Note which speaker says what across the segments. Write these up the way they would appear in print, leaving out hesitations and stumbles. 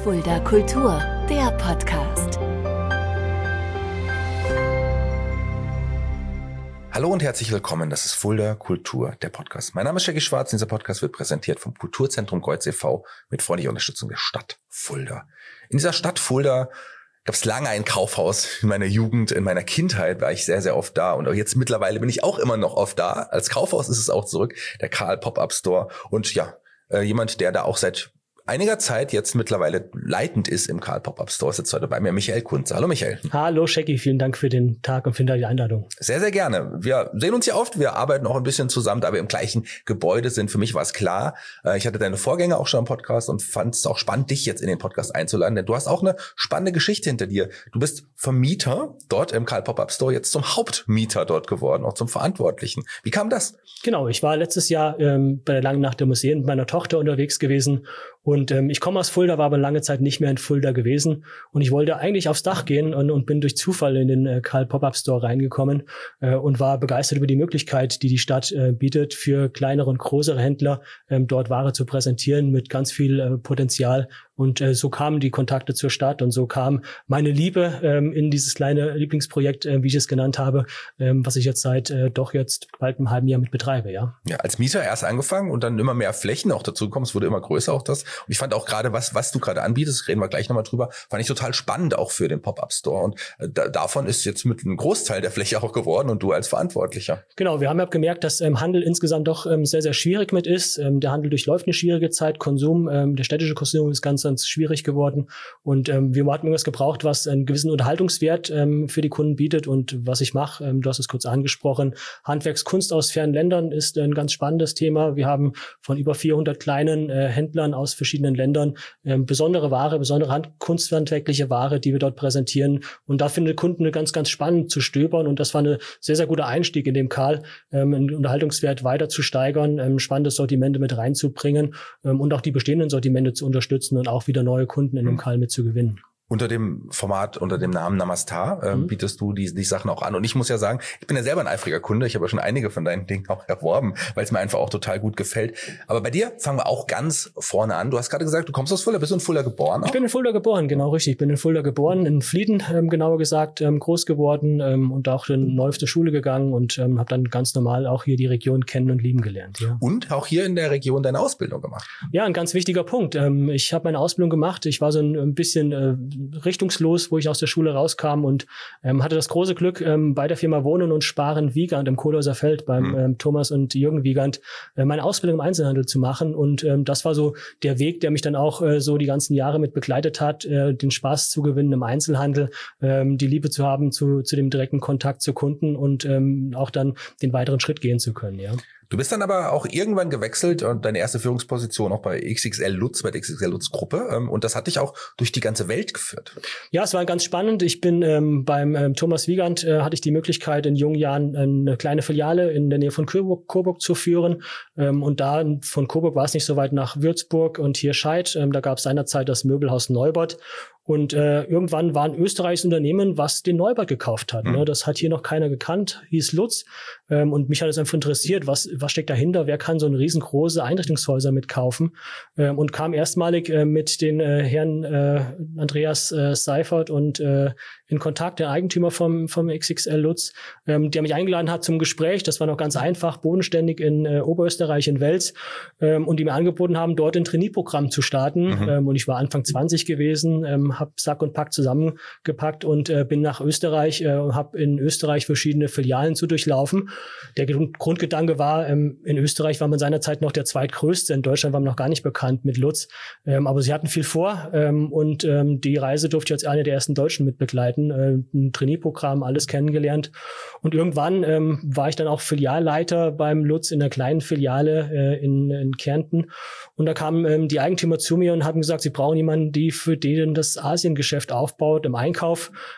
Speaker 1: Fulda Kultur, der Podcast.
Speaker 2: Hallo und herzlich willkommen, das ist Fulda Kultur, der Podcast. Mein Name ist Jackie Schwarz, dieser Podcast wird präsentiert vom Kulturzentrum Kreuz e.V. mit freundlicher Unterstützung der Stadt Fulda. In dieser Stadt Fulda gab es lange ein Kaufhaus. In meiner Jugend, in meiner Kindheit war ich sehr, sehr oft da. Und auch jetzt mittlerweile bin ich auch immer noch oft da. Als Kaufhaus ist es auch zurück, der Karl Pop-Up Store. Und ja, jemand, der da auch seit einiger Zeit jetzt mittlerweile leitend ist im Karl Pop-Up Store, sitzt heute bei mir Michael Kunze. Hallo Michael.
Speaker 3: Hallo Shaggy, vielen Dank für den Tag und für die Einladung.
Speaker 2: Sehr, sehr gerne. Wir sehen uns ja oft, wir arbeiten auch ein bisschen zusammen, da wir im gleichen Gebäude sind. Für mich war es klar. Ich hatte deine Vorgänger auch schon im Podcast und fand es auch spannend, dich jetzt in den Podcast einzuladen, denn du hast auch eine spannende Geschichte hinter dir. Du bist vom Mieter dort im Karl Pop-Up Store jetzt zum Hauptmieter dort geworden, auch zum Verantwortlichen. Wie kam das?
Speaker 3: Genau, ich war letztes Jahr bei der Langen Nacht der Museen mit meiner Tochter unterwegs gewesen. Und ich komme aus Fulda, war aber lange Zeit nicht mehr in Fulda gewesen. Und ich wollte eigentlich aufs Dach gehen und bin durch Zufall in den Karl Pop-Up Store reingekommen und war begeistert über die Möglichkeit, die die Stadt bietet, für kleinere und größere Händler dort Ware zu präsentieren mit ganz viel Potenzial. Und so kamen die Kontakte zur Stadt und so kam meine Liebe in dieses kleine Lieblingsprojekt, wie ich es genannt habe, was ich jetzt seit doch jetzt bald einem halben Jahr mit betreibe, ja.
Speaker 2: Ja, als Mieter erst angefangen und dann immer mehr Flächen auch dazu gekommen. Es wurde immer größer auch das. Und ich fand auch gerade, was du gerade anbietest, reden wir gleich nochmal drüber, fand ich total spannend auch für den Pop-Up Store. Und davon ist jetzt mit einem Großteil der Fläche auch geworden und du als Verantwortlicher.
Speaker 3: Genau, wir haben ja gemerkt, dass Handel insgesamt doch sehr, sehr schwierig mit ist. Der Handel durchläuft eine schwierige Zeit. Der städtische Konsum ist ganz schwierig geworden. Und wir hatten irgendwas gebraucht, was einen gewissen Unterhaltungswert für die Kunden bietet. Und was ich mache, du hast es kurz angesprochen, Handwerkskunst aus fernen Ländern ist ein ganz spannendes Thema. Wir haben von über 400 kleinen Händlern aus verschiedenen Ländern besondere Ware, besondere kunsthandwerkliche Ware, die wir dort präsentieren. Und da finden Kunden ganz, ganz spannend zu stöbern. Und das war ein sehr, sehr guter Einstieg in dem Karl, den Unterhaltungswert weiter zu steigern, spannende Sortimente mit reinzubringen und auch die bestehenden Sortimente zu unterstützen und auch wieder neue Kunden in dem Karl mit zu gewinnen.
Speaker 2: Unter dem Format, unter dem Namen Namastar bietest du die Sachen auch an. Und ich muss ja sagen, ich bin ja selber ein eifriger Kunde. Ich habe ja schon einige von deinen Dingen auch erworben, weil es mir einfach auch total gut gefällt. Aber bei dir fangen wir auch ganz vorne an. Du hast gerade gesagt, du kommst aus Fulda. Bist du in Fulda geboren? Auch?
Speaker 3: Ich bin in Fulda geboren, genau richtig. Ich bin in Fulda geboren, in Flieden genauer gesagt, groß geworden und auch in Neuef zur Schule gegangen und habe dann ganz normal auch hier die Region kennen und lieben gelernt. Ja.
Speaker 2: Und auch hier in der Region deine Ausbildung gemacht?
Speaker 3: Ja, ein ganz wichtiger Punkt. Ich habe meine Ausbildung gemacht. Ich war so ein bisschen richtungslos, wo ich aus der Schule rauskam und hatte das große Glück, bei der Firma Wohnen und Sparen Wiegand im Kohlhäuser Feld beim Thomas und Jürgen Wiegand meine Ausbildung im Einzelhandel zu machen. Und das war so der Weg, der mich dann auch so die ganzen Jahre mit begleitet hat, den Spaß zu gewinnen im Einzelhandel, die Liebe zu haben zu dem direkten Kontakt zu Kunden und auch dann den weiteren Schritt gehen zu können, ja.
Speaker 2: Du bist dann aber auch irgendwann gewechselt und deine erste Führungsposition auch bei XXL Lutz, bei der XXL Lutz Gruppe. Und das hat dich auch durch die ganze Welt geführt.
Speaker 3: Ja, es war ganz spannend. Ich bin beim Thomas Wiegand, hatte ich die Möglichkeit, in jungen Jahren eine kleine Filiale in der Nähe von Coburg zu führen. Und da von Coburg war es nicht so weit nach Würzburg und hier Scheid. Da gab es seinerzeit das Möbelhaus Neubert. Und irgendwann war ein österreichisches Unternehmen, was den Neubert gekauft hat. Ne? Das hat hier noch keiner gekannt, hieß Lutz. Und mich hat es einfach interessiert, was steckt dahinter? Wer kann so eine riesengroße Einrichtungshäuser mitkaufen? Und kam erstmalig mit den Herrn Andreas Seifert und in Kontakt, der Eigentümer vom XXL Lutz, der mich eingeladen hat zum Gespräch. Das war noch ganz einfach, bodenständig in Oberösterreich, in Wels. Und die mir angeboten haben, dort ein Trainee-Programm zu starten. Und ich war Anfang 20 gewesen, habe Sack und Pack zusammengepackt und bin nach Österreich, habe in Österreich verschiedene Filialen zu durchlaufen. Der Grundgedanke war, in Österreich war man seinerzeit noch der zweitgrößte, in Deutschland war man noch gar nicht bekannt mit Lutz, aber sie hatten viel vor und die Reise durfte ich als eine der ersten Deutschen mit begleiten, ein Trainee-Programm, alles kennengelernt und irgendwann war ich dann auch Filialleiter beim Lutz in einer kleinen Filiale in Kärnten und da kamen die Eigentümer zu mir und haben gesagt, sie brauchen jemanden, für den das Asiengeschäft aufbaut im Einkauf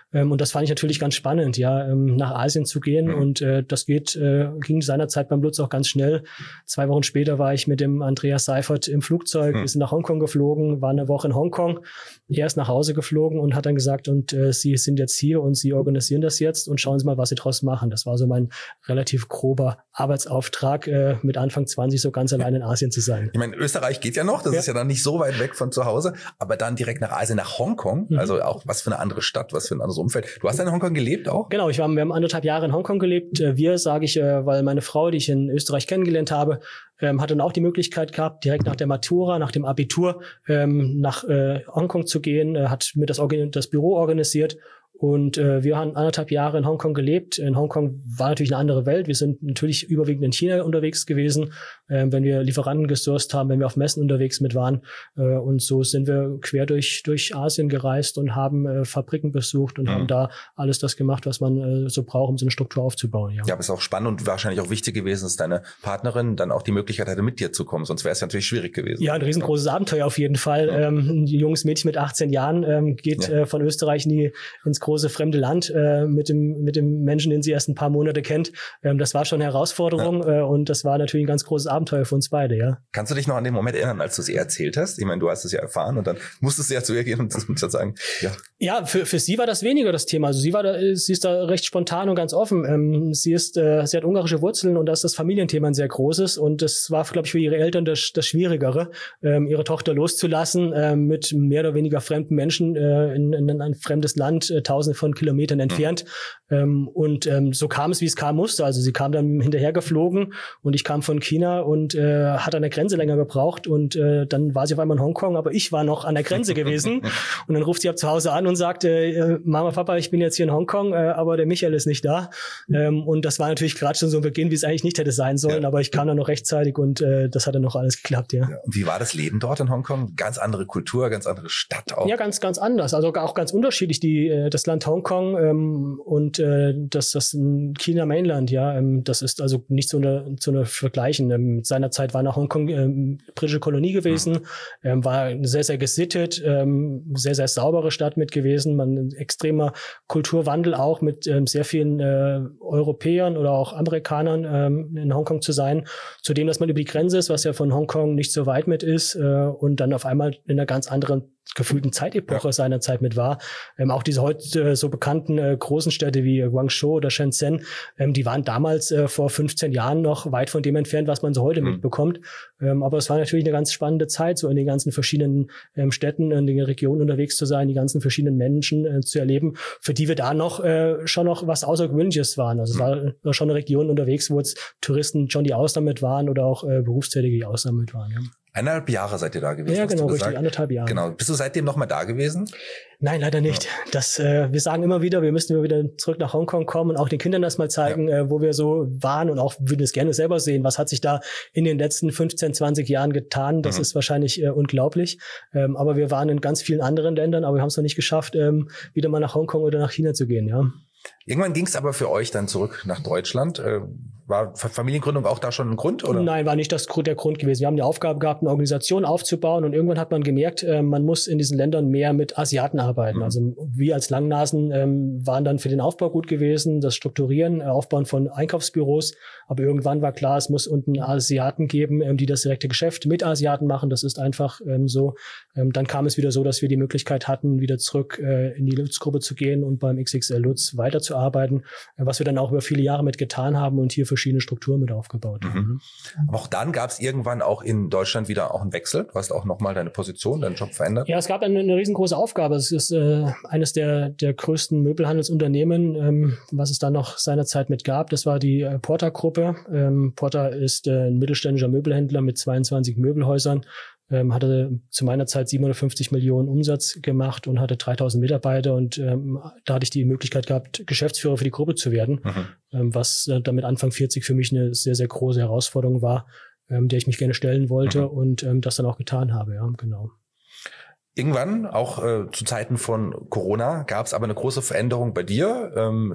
Speaker 3: Und das fand ich natürlich ganz spannend, nach Asien zu gehen. Und das ging seinerzeit beim Lutz auch ganz schnell. 2 Wochen später war ich mit dem Andreas Seifert im Flugzeug, wir sind nach Hongkong geflogen, war eine Woche in Hongkong. Er ist nach Hause geflogen und hat dann gesagt, und Sie sind jetzt hier und Sie organisieren das jetzt und schauen Sie mal, was Sie draus machen. Das war so mein relativ grober Arbeitsauftrag, mit Anfang 20 so ganz allein in Asien zu sein.
Speaker 2: Ich meine, Österreich geht ja noch, das ist ja dann nicht so weit weg von zu Hause, aber dann direkt nach Asien, nach Hongkong, also auch was für eine andere Stadt, was für ein anderes Umfeld. Du hast in Hongkong gelebt auch?
Speaker 3: Genau, wir haben 1,5 Jahre in Hongkong gelebt. Wir, sage ich, weil meine Frau, die ich in Österreich kennengelernt habe, hat dann auch die Möglichkeit gehabt, direkt nach der Matura, nach dem Abitur, nach Hongkong zu gehen, hat mir das Büro organisiert. Und wir haben 1,5 Jahre in Hongkong gelebt. In Hongkong war natürlich eine andere Welt. Wir sind natürlich überwiegend in China unterwegs gewesen, wenn wir Lieferanten gesourced haben, wenn wir auf Messen unterwegs mit waren. Und so sind wir quer durch Asien gereist und haben Fabriken besucht und haben da alles das gemacht, was man so braucht, um so eine Struktur aufzubaun. Ja,
Speaker 2: aber es ist auch spannend und wahrscheinlich auch wichtig gewesen, dass deine Partnerin dann auch die Möglichkeit hatte, mit dir zu kommen. Sonst wäre es natürlich schwierig gewesen.
Speaker 3: Ja, ein riesengroßes Abenteuer auf jeden Fall. Ein junges Mädchen mit 18 Jahren geht von Österreich ins große fremde Land mit dem Menschen, den sie erst ein paar Monate kennt. Das war schon eine Herausforderung und das war natürlich ein ganz großes Abenteuer für uns beide, ja.
Speaker 2: Kannst du dich noch an den Moment erinnern, als du es ihr erzählt hast? Ich meine, du hast es ja erfahren und dann musstest du ja zu ihr gehen und sagen, ja. Ja,
Speaker 3: für sie war das weniger das Thema. Also sie ist da recht spontan und ganz offen. Sie hat ungarische Wurzeln und da ist das Familienthema ein sehr großes und das war, glaube ich, für ihre Eltern das Schwierigere, ihre Tochter loszulassen mit mehr oder weniger fremden Menschen in ein fremdes Land, Tausende von Kilometern entfernt. So kam es, wie es kam musste. Also sie kam dann hinterher geflogen und ich kam von China und hat an der Grenze länger gebraucht und dann war sie auf einmal in Hongkong, aber ich war noch an der Grenze gewesen und dann ruft sie ab zu Hause an und sagte, Mama, Papa, ich bin jetzt hier in Hongkong, aber der Michael ist nicht da. Und das war natürlich gerade schon so ein Beginn, wie es eigentlich nicht hätte sein sollen, aber ich kam dann noch rechtzeitig und das hat dann noch alles geklappt, ja.
Speaker 2: Und wie war das Leben dort in Hongkong? Ganz andere Kultur, ganz andere Stadt auch.
Speaker 3: Ja, ganz, ganz anders. Also auch ganz unterschiedlich, das Land Hongkong und das China Mainland, ja, das ist also nicht zu vergleichen. Seinerzeit war nach Hongkong britische Kolonie gewesen, war sehr, sehr gesittet, sehr, sehr saubere Stadt mit gewesen, ein extremer Kulturwandel auch mit sehr vielen Europäern oder auch Amerikanern in Hongkong zu sein, zudem, dass man über die Grenze ist, was ja von Hongkong nicht so weit mit ist und dann auf einmal in einer ganz anderen gefühlten Zeitepoche seiner Zeit mit war. Auch diese heute so bekannten großen Städte wie Guangzhou oder Shenzhen, die waren damals vor 15 Jahren noch weit von dem entfernt, was man so heute mitbekommt. Aber es war natürlich eine ganz spannende Zeit, so in den ganzen verschiedenen Städten, in den Regionen unterwegs zu sein, die ganzen verschiedenen Menschen zu erleben, für die wir da schon noch was Außergewöhnliches waren. Also es war schon eine Region unterwegs, wo jetzt Touristen schon die Ausnahme mit waren oder auch Berufstätige die Ausnahme mit waren. Ja.
Speaker 2: 1,5 Jahre seid ihr da gewesen?
Speaker 3: Ja, genau, richtig, 1,5 Jahre.
Speaker 2: Genau. Bist du seitdem noch mal da gewesen?
Speaker 3: Nein, leider nicht. Wir sagen immer wieder, wir müssen wieder zurück nach Hongkong kommen und auch den Kindern das mal zeigen, wo wir so waren und auch würden es gerne selber sehen. Was hat sich da in den letzten 15, 20 Jahren getan? Das ist wahrscheinlich unglaublich. Aber wir waren in ganz vielen anderen Ländern, aber wir haben es noch nicht geschafft, wieder mal nach Hongkong oder nach China zu gehen, ja.
Speaker 2: Irgendwann ging es aber für euch dann zurück nach Deutschland. War Familiengründung auch da schon ein Grund, oder?
Speaker 3: Nein, war nicht der Grund gewesen. Wir haben die Aufgabe gehabt, eine Organisation aufzubauen und irgendwann hat man gemerkt, man muss in diesen Ländern mehr mit Asiaten arbeiten. Also wir als Langnasen waren dann für den Aufbau gut gewesen, das Strukturieren, Aufbauen von Einkaufsbüros. Aber irgendwann war klar, es muss unten Asiaten geben, die das direkte Geschäft mit Asiaten machen. Das ist einfach so. Dann kam es wieder so, dass wir die Möglichkeit hatten, wieder zurück in die Lutz-Gruppe zu gehen und beim XXL Lutz weiterzuarbeiten, was wir dann auch über viele Jahre mit getan haben und hier verschiedene Strukturen mit aufgebaut haben.
Speaker 2: Aber auch dann gab es irgendwann auch in Deutschland wieder auch einen Wechsel. Du hast auch nochmal deine Position, deinen Job verändert.
Speaker 3: Ja, es gab eine riesengroße Aufgabe. Es ist eines der größten Möbelhandelsunternehmen, was es da noch seinerzeit mit gab. Das war die Porter-Gruppe. Porter ist ein mittelständischer Möbelhändler mit 22 Möbelhäusern. Hatte zu meiner Zeit 750 Millionen Umsatz gemacht und hatte 3000 Mitarbeiter und da hatte ich die Möglichkeit gehabt, Geschäftsführer für die Gruppe zu werden, was damit Anfang 40 für mich eine sehr, sehr große Herausforderung war, der ich mich gerne stellen wollte und das dann auch getan habe, ja, genau.
Speaker 2: Irgendwann, auch zu Zeiten von Corona, gab es aber eine große Veränderung bei dir,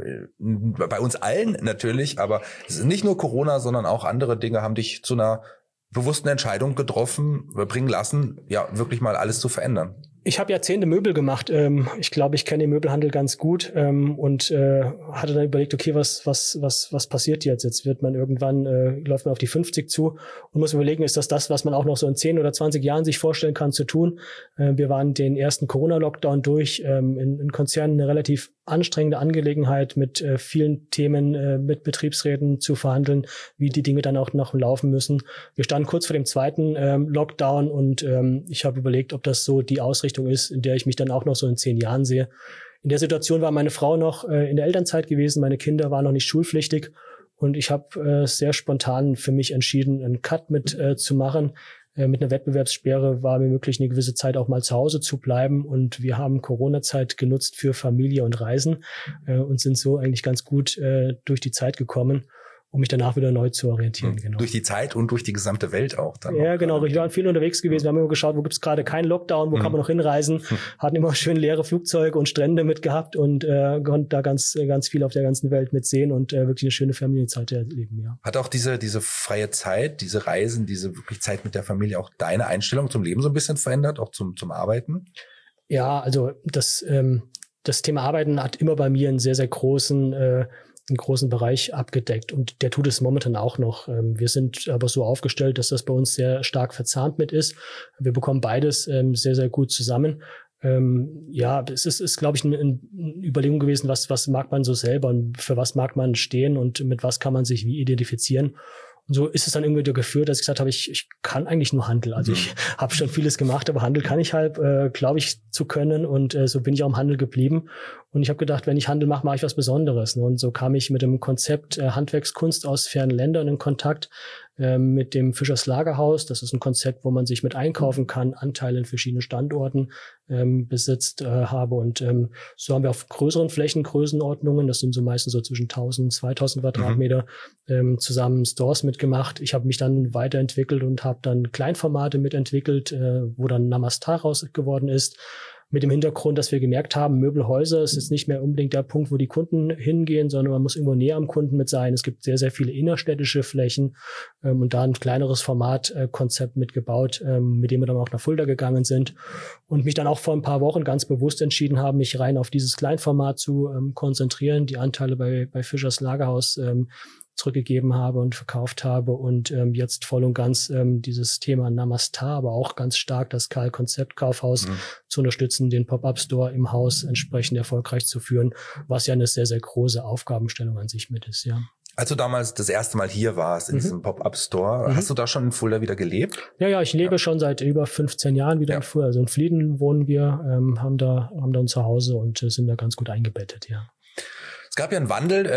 Speaker 2: bei uns allen natürlich, aber es ist nicht nur Corona, sondern auch andere Dinge haben dich zu einer bewussten Entscheidung bringen lassen, ja, wirklich mal alles zu verändern.
Speaker 3: Ich habe Jahrzehnte Möbel gemacht. Ich glaube, ich kenne den Möbelhandel ganz gut und hatte dann überlegt, okay, was passiert jetzt? Jetzt wird man irgendwann, läuft man auf die 50 zu und muss überlegen, ist das, was man auch noch so in 10 oder 20 Jahren sich vorstellen kann zu tun? Wir waren den ersten Corona-Lockdown durch, in Konzernen eine relativ anstrengende Angelegenheit mit vielen Themen, mit Betriebsräten zu verhandeln, wie die Dinge dann auch noch laufen müssen. Wir standen kurz vor dem zweiten Lockdown und ich habe überlegt, ob das so die Ausrichtung ist, in der ich mich dann auch noch so in 10 Jahren sehe. In der Situation war meine Frau noch in der Elternzeit gewesen, meine Kinder waren noch nicht schulpflichtig und ich habe sehr spontan für mich entschieden, einen Cut mit zu machen. Mit einer Wettbewerbssperre war mir möglich, eine gewisse Zeit auch mal zu Hause zu bleiben und wir haben Corona-Zeit genutzt für Familie und Reisen und sind so eigentlich ganz gut durch die Zeit gekommen, um mich danach wieder neu zu orientieren. Genau.
Speaker 2: Durch die Zeit und durch die gesamte Welt auch dann.
Speaker 3: Ja, genau. Wir waren viel unterwegs gewesen. Wir haben immer geschaut, wo gibt's gerade keinen Lockdown, wo kann man noch hinreisen. Hatten immer schön leere Flugzeuge und Strände mitgehabt und konnten da ganz viel auf der ganzen Welt mitsehen und wirklich eine schöne Familienzeit erleben, ja.
Speaker 2: Hat auch diese freie Zeit, diese Reisen, diese wirklich Zeit mit der Familie auch deine Einstellung zum Leben so ein bisschen verändert, auch zum Arbeiten?
Speaker 3: Ja, also das Thema Arbeiten hat immer bei mir einen sehr, sehr einen großen Bereich abgedeckt und der tut es momentan auch noch. Wir sind aber so aufgestellt, dass das bei uns sehr stark verzahnt mit ist. Wir bekommen beides sehr, sehr gut zusammen. Ja, es ist glaube ich, eine Überlegung gewesen, was mag man so selber und für was mag man stehen und mit was kann man sich wie identifizieren. Und so ist es dann irgendwie geführt, dass ich gesagt habe, ich kann eigentlich nur Handel. Also ich habe schon vieles gemacht, aber Handel kann ich halt, glaube ich, zu können. Und so bin ich auch im Handel geblieben. Und ich habe gedacht, wenn ich Handel mache, mache ich was Besonderes. Und so kam ich mit dem Konzept Handwerkskunst aus fernen Ländern in Kontakt, mit dem Fischers Lagerhaus. Das ist ein Konzept, wo man sich mit einkaufen kann, Anteile in verschiedenen Standorten besitzt habe. Und so haben wir auf größeren Flächengrößenordnungen, das sind so meistens so zwischen 1000 und 2000 Quadratmeter, zusammen Stores mitgemacht. Ich habe mich dann weiterentwickelt und habe dann Kleinformate mitentwickelt, wo dann Namastar raus geworden ist. Mit dem Hintergrund, dass wir gemerkt haben, Möbelhäuser ist jetzt nicht mehr unbedingt der Punkt, wo die Kunden hingehen, sondern man muss irgendwo näher am Kunden mit sein. Es gibt sehr, sehr viele innerstädtische Flächen und da ein kleineres Formatkonzept mitgebaut, mit dem wir dann auch nach Fulda gegangen sind und mich dann auch vor ein paar Wochen ganz bewusst entschieden haben, mich rein auf dieses Kleinformat zu konzentrieren, die Anteile bei Fischers Lagerhaus zurückgegeben habe und verkauft habe und jetzt voll und ganz dieses Thema Namastar, aber auch ganz stark das Karl-Konzept-Kaufhaus zu unterstützen, den Pop-Up-Store im Haus entsprechend erfolgreich zu führen, was ja eine sehr, sehr große Aufgabenstellung an sich mit ist, ja.
Speaker 2: Als du damals das erste Mal hier warst in diesem Pop-Up-Store, hast du da schon in Fulda wieder gelebt?
Speaker 3: Ja, ich lebe schon seit über 15 Jahren wieder in Fulda. Also in Flieden wohnen wir, haben da ein Zuhause und sind da ganz gut eingebettet, ja.
Speaker 2: Es gab ja einen Wandel,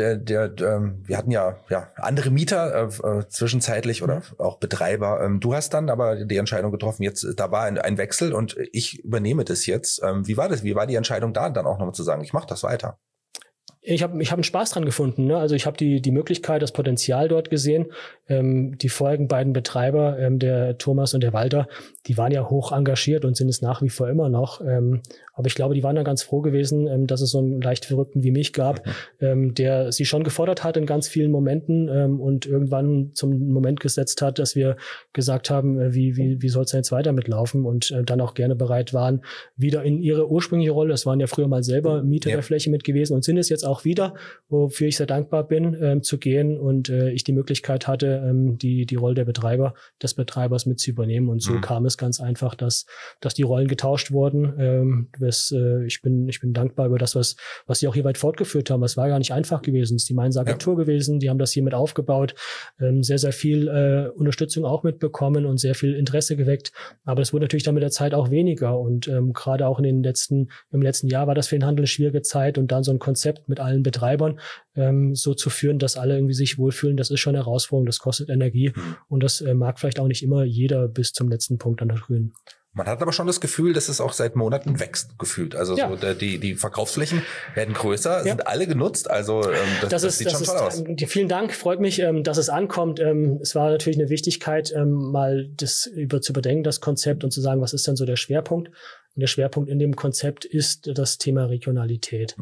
Speaker 2: wir hatten ja andere Mieter zwischenzeitlich oder auch Betreiber. Du hast dann aber die Entscheidung getroffen, jetzt da war ein Wechsel und ich übernehme das jetzt. Wie war das? Wie war die Entscheidung da dann auch nochmal zu sagen, ich mache das weiter?
Speaker 3: Ich hab einen Spaß dran gefunden, ne? Also ich habe die Möglichkeit, das Potenzial dort gesehen. Die vorigen beiden Betreiber, der Thomas und der Walter, die waren ja hoch engagiert und sind es nach wie vor immer noch. Aber ich glaube, die waren dann ganz froh gewesen, dass es so einen leicht Verrückten wie mich gab, der sie schon gefordert hat in ganz vielen Momenten und irgendwann zum Moment gesetzt hat, dass wir gesagt haben, wie soll es denn jetzt weiter mitlaufen und dann auch gerne bereit waren, wieder in ihre ursprüngliche Rolle, das waren ja früher mal selber Mieter der Fläche mit gewesen und sind es jetzt auch wieder, wofür ich sehr dankbar bin, zu gehen und ich die Möglichkeit hatte, die Rolle des Betreibers mit zu übernehmen. Und so kam es ganz einfach, dass die Rollen getauscht wurden. Ich bin dankbar über das, was sie auch hier weit fortgeführt haben. Es war gar nicht einfach gewesen. Es ist die Mainzer Agentur gewesen. Die haben das hier mit aufgebaut. Sehr, sehr viel Unterstützung auch mitbekommen und sehr viel Interesse geweckt. Aber es wurde natürlich dann mit der Zeit auch weniger. Und gerade auch im letzten Jahr war das für den Handel eine schwierige Zeit. Und dann so ein Konzept mit allen Betreibern so zu führen, dass alle irgendwie sich wohlfühlen, das ist schon eine Herausforderung, das kostet Energie und das mag vielleicht auch nicht immer jeder bis zum letzten Punkt an der Grünen.
Speaker 2: Man hat aber schon das Gefühl, dass es auch seit Monaten wächst, gefühlt. Also so die Verkaufsflächen werden größer, sind alle genutzt. Also das sieht schon toll aus.
Speaker 3: Vielen Dank, freut mich, dass es ankommt. Es war natürlich eine Wichtigkeit, mal das zu überdenken, das Konzept und zu sagen, was ist denn so der Schwerpunkt? Und der Schwerpunkt in dem Konzept ist das Thema Regionalität.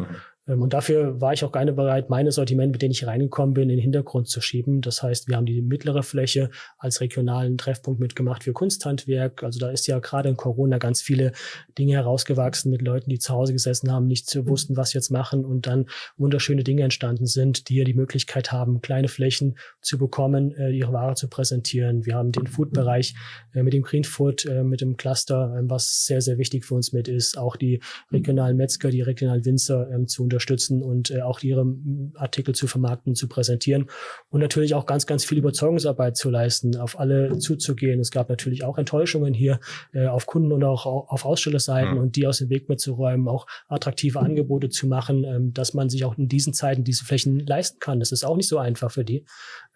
Speaker 3: Und dafür war ich auch gerne bereit, meine Sortiment, mit denen ich reingekommen bin, in den Hintergrund zu schieben. Das heißt, wir haben die mittlere Fläche als regionalen Treffpunkt mitgemacht für Kunsthandwerk. Also da ist ja gerade in Corona ganz viele Dinge herausgewachsen mit Leuten, die zu Hause gesessen haben, nicht wussten, was sie jetzt machen und dann wunderschöne Dinge entstanden sind, die ja die Möglichkeit haben, kleine Flächen zu bekommen, ihre Ware zu präsentieren. Wir haben den Food-Bereich mit dem Green Food, mit dem Cluster, was sehr, sehr wichtig für uns mit ist, auch die regionalen Metzger, die regionalen Winzer zu unterstützen und auch ihre Artikel zu vermarkten, zu präsentieren und natürlich auch ganz, ganz viel Überzeugungsarbeit zu leisten, auf alle zuzugehen. Es gab natürlich auch Enttäuschungen hier auf Kunden- und auch auf Ausstellerseiten und die aus dem Weg mitzuräumen, auch attraktive Angebote zu machen, dass man sich auch in diesen Zeiten diese Flächen leisten kann. Das ist auch nicht so einfach für die.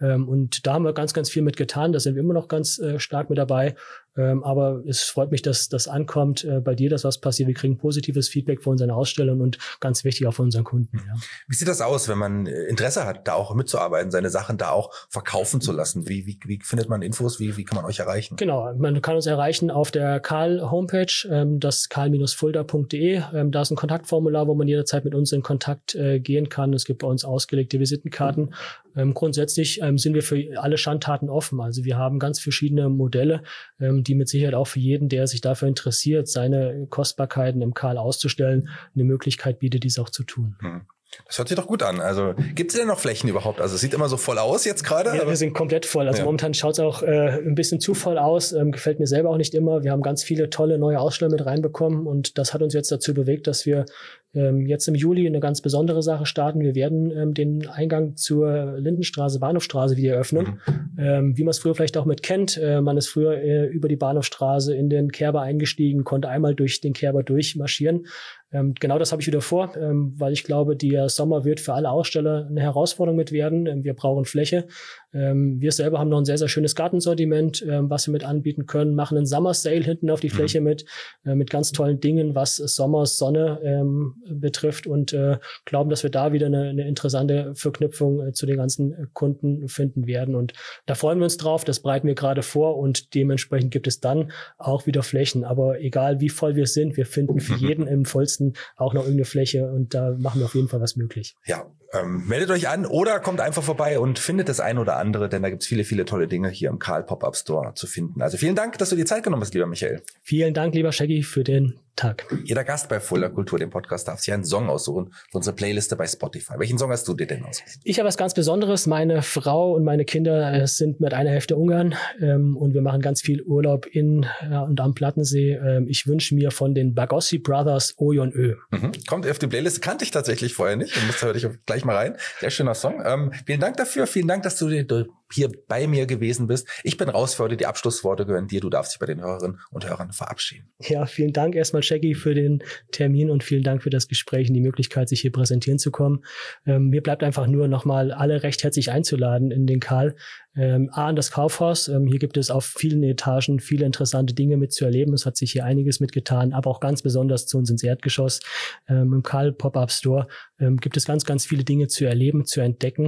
Speaker 3: Und da haben wir ganz, ganz viel mit getan. Da sind wir immer noch ganz stark mit dabei. Aber es freut mich, dass das ankommt bei dir, dass was passiert. Wir kriegen positives Feedback von unseren Ausstellern und ganz wichtig auch von unseren Kunden. Ja.
Speaker 2: Wie sieht das aus, wenn man Interesse hat, da auch mitzuarbeiten, seine Sachen da auch verkaufen zu lassen? Wie findet man Infos? Wie kann man euch erreichen?
Speaker 3: Genau, man kann uns erreichen auf der Karl-Homepage, das karl-fulda.de. Da ist ein Kontaktformular, wo man jederzeit mit uns in Kontakt gehen kann. Es gibt bei uns ausgelegte Visitenkarten. Grundsätzlich sind wir für alle Schandtaten offen. Also wir haben ganz verschiedene Modelle, die mit Sicherheit auch für jeden, der sich dafür interessiert, seine Kostbarkeiten im Karl auszustellen, eine Möglichkeit bietet, dies auch zu tun.
Speaker 2: Das hört sich doch gut an. Also gibt es denn noch Flächen überhaupt? Also es sieht immer so voll aus jetzt gerade.
Speaker 3: Ja, wir sind komplett voll. Also momentan schaut es auch ein bisschen zu voll aus. Gefällt mir selber auch nicht immer. Wir haben ganz viele tolle neue Aussteller mit reinbekommen und das hat uns jetzt dazu bewegt, dass wir jetzt im Juli eine ganz besondere Sache starten. Wir werden den Eingang zur Lindenstraße, Bahnhofstraße wieder öffnen. Wie man es früher vielleicht auch mit kennt. Man ist früher über die Bahnhofstraße in den Kerber eingestiegen, konnte einmal durch den Kerber durchmarschieren. Genau das habe ich wieder vor, weil ich glaube, der Sommer wird für alle Aussteller eine Herausforderung mit werden. Wir brauchen Fläche. Wir selber haben noch ein sehr, sehr schönes Gartensortiment, was wir mit anbieten können, machen einen Summer Sale hinten auf die Fläche mit ganz tollen Dingen, was Sommers Sonne betrifft und glauben, dass wir da wieder eine interessante Verknüpfung zu den ganzen Kunden finden werden. Und da freuen wir uns drauf, das bereiten wir gerade vor und dementsprechend gibt es dann auch wieder Flächen. Aber egal wie voll wir sind, wir finden für jeden im vollsten auch noch irgendeine Fläche und da machen wir auf jeden Fall was möglich.
Speaker 2: Ja, meldet euch an oder kommt einfach vorbei und findet das ein oder andere, denn da gibt's viele, viele tolle Dinge hier im Karl Pop-Up Store zu finden. Also vielen Dank, dass du dir Zeit genommen hast, lieber Michael.
Speaker 3: Vielen Dank, lieber Shaggy, für den Tag.
Speaker 2: Jeder Gast bei Fulda Kultur, dem Podcast, darf sich einen Song aussuchen für unsere Playliste bei Spotify. Welchen Song hast du dir denn ausgesucht?
Speaker 3: Ich habe was ganz Besonderes. Meine Frau und meine Kinder sind mit einer Hälfte Ungarn und wir machen ganz viel Urlaub in und am Plattensee. Ich wünsche mir von den Bagossi Brothers Ojon Ö.
Speaker 2: Kommt auf die Playliste, kannte ich tatsächlich vorher nicht und musste heute gleich mal rein. Sehr schöner Song. Vielen Dank dafür, vielen Dank, dass du hier bei mir gewesen bist. Ich bin raus für heute, die Abschlussworte gehören dir. Du darfst dich bei den Hörerinnen und Hörern verabschieden.
Speaker 3: Ja, vielen Dank erstmal, Shaggy, für den Termin und vielen Dank für das Gespräch und die Möglichkeit, sich hier präsentieren zu kommen. Mir bleibt einfach nur nochmal alle recht herzlich einzuladen in den Karl. A, in das Kaufhaus. Hier gibt es auf vielen Etagen viele interessante Dinge mit zu erleben. Es hat sich hier einiges mitgetan, aber auch ganz besonders zu uns ins Erdgeschoss. Im Karl Pop-Up Store gibt es ganz, ganz viele Dinge zu erleben, zu entdecken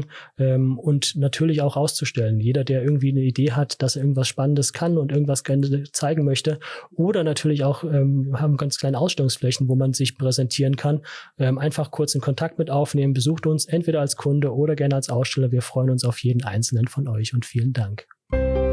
Speaker 3: und natürlich auch auszustellen. Jeder, der irgendwie eine Idee hat, dass er irgendwas Spannendes kann und irgendwas gerne zeigen möchte oder natürlich auch haben ganz kleine Ausstellungsflächen, wo man sich präsentieren kann, einfach kurz in Kontakt mit aufnehmen. Besucht uns entweder als Kunde oder gerne als Aussteller. Wir freuen uns auf jeden Einzelnen von euch und vielen Dank.